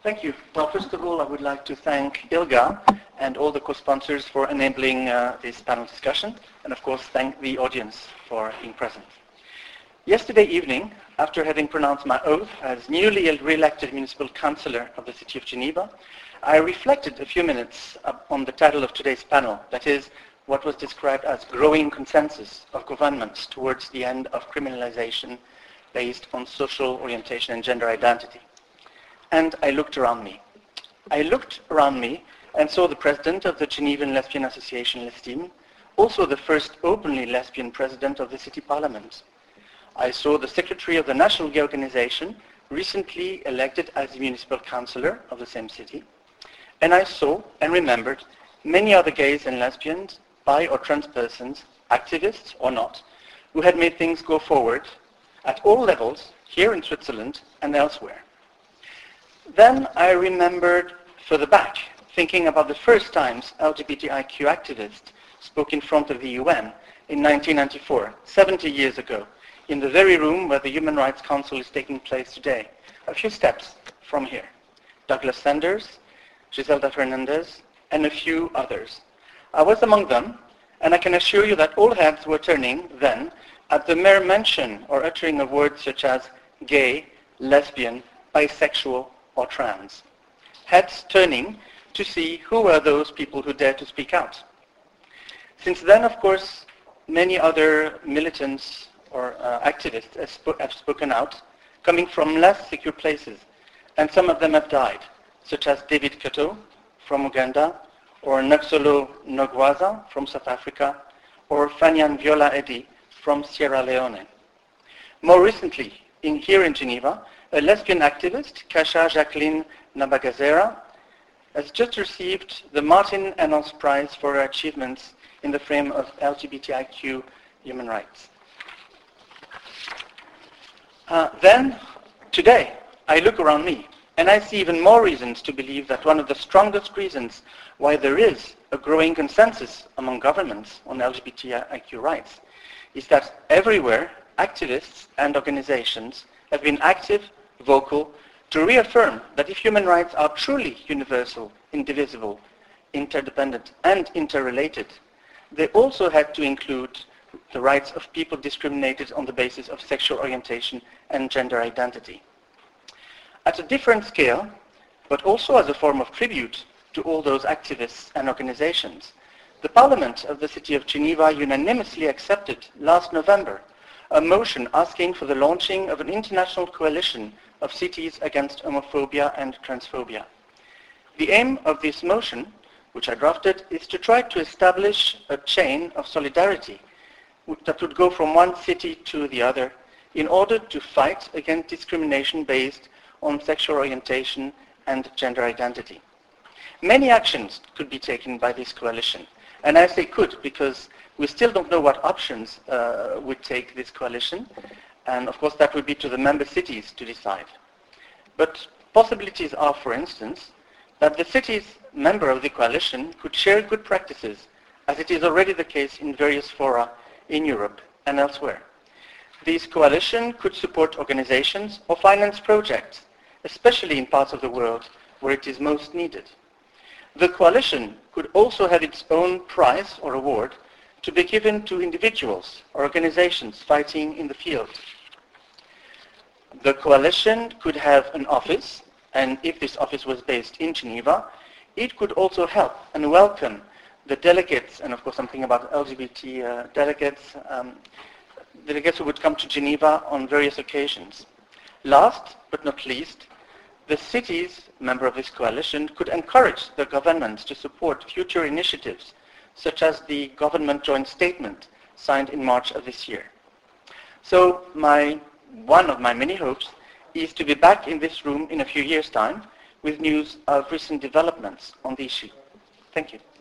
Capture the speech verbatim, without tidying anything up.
Thank you. Well, first of all, I would like to thank ILGA and all the co-sponsors for enabling uh, this panel discussion, and of course thank the audience for being present. Yesterday evening, after having pronounced my oath as newly re-elected municipal councillor of the city of Geneva, I reflected a few minutes on the title of today's panel, that is, what was described as growing consensus of governments towards the end of criminalization based on social orientation and gender identity. And I looked around me. I looked around me and saw the president of the Genevan Lesbian Association, Lestime, also the first openly lesbian president of the city parliament. I saw the secretary of the National Gay Organization, recently elected as the municipal councillor of the same city. And I saw and remembered many other gays and lesbians, bi or trans persons, activists or not, who had made things go forward at all levels, here in Switzerland and elsewhere. Then I remembered further back, thinking about the first times L G B T I Q activists spoke in front of the U N in nineteen ninety-four, seventy years ago, in the very room where the Human Rights Council is taking place today, a few steps from here. Douglas Sanders, Giselda Fernandez, and a few others. I was among them, and I can assure you that all heads were turning then at the mere mention or uttering of words such as gay, lesbian, bisexual, or trans. Heads turning to see who were those people who dared to speak out. Since then, of course, many other militants or uh, activists have, sp have spoken out, coming from less secure places, and some of them have died, such as David Kato from Uganda, or Naxolo Nogwaza from South Africa, or Fanyan Viola Eddy from Sierra Leone. More recently, in, here in Geneva, a lesbian activist, Kasha Jacqueline Nabagazera, has just received the Martin Ennals Prize for her achievements in the frame of L G B T I Q human rights. Uh, then, today, I look around me, and I see even more reasons to believe that one of the strongest reasons why there is a growing consensus among governments on L G B T I Q rights is that everywhere, activists and organizations have been active, vocal, to reaffirm that if human rights are truly universal, indivisible, interdependent, and interrelated, they also had to include the rights of people discriminated on the basis of sexual orientation and gender identity. At a different scale, but also as a form of tribute to all those activists and organizations, the Parliament of the City of Geneva unanimously accepted last November a motion asking for the launching of an international coalition of cities against homophobia and transphobia. The aim of this motion, which I drafted, is to try to establish a chain of solidarity that would go from one city to the other in order to fight against discrimination based on sexual orientation and gender identity. Many actions could be taken by this coalition, and I say could because we still don't know what options uh, would take this coalition, and of course that would be to the member cities to decide. But possibilities are, for instance, that the cities member of the coalition could share good practices, as it is already the case in various fora in Europe and elsewhere. This coalition could support organizations or finance projects, especially in parts of the world where it is most needed. The coalition could also have its own prize or award to be given to individuals or organizations fighting in the field. The coalition could have an office, and if this office was based in Geneva, it could also help and welcome the delegates, and of course something about L G B T uh, delegates, um, delegates who would come to Geneva on various occasions. Last but not least, the cities, member of this coalition, could encourage the governments to support future initiatives, such as the government joint statement signed in March of this year. So my, one of my many hopes is to be back in this room in a few years' time with news of recent developments on the issue. Thank you.